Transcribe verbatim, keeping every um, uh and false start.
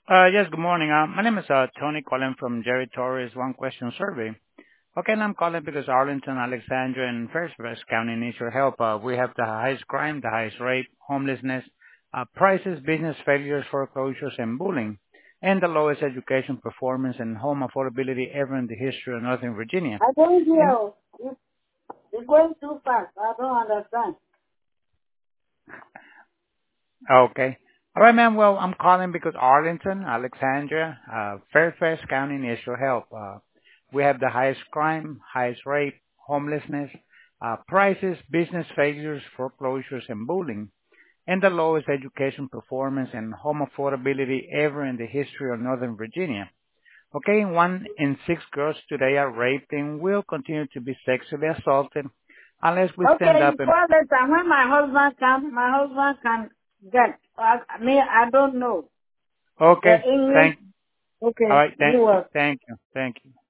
Uh, yes, good morning. Uh, my name is uh, Tony calling from Jerry Torres One Question Survey. Okay, and I'm calling because Arlington, Alexandria, and Fairfax County needs your help. Uh, we have the highest crime, the highest rape, homelessness, uh, prices, business failures, foreclosures, and bullying, and the lowest education performance and home affordability ever in the history of Northern Virginia. I don't hear. And You. You- You're going too fast. I don't understand. okay. All right, ma'am. Well, I'm calling because Arlington, Alexandria, uh, Fairfax County needs your help. Uh, we have the highest crime, highest rate, homelessness, uh, prices, business failures, foreclosures, and bullying, and the lowest education performance and home affordability ever in the history of Northern Virginia. Okay, one in six girls today are raped and will continue to be sexually assaulted unless we stand Okay, up you and call later. When my husband comes, my husband can get. I, I mean, I don't know. The okay, English. thank, all Okay, right, thank, you will. thank you, thank you.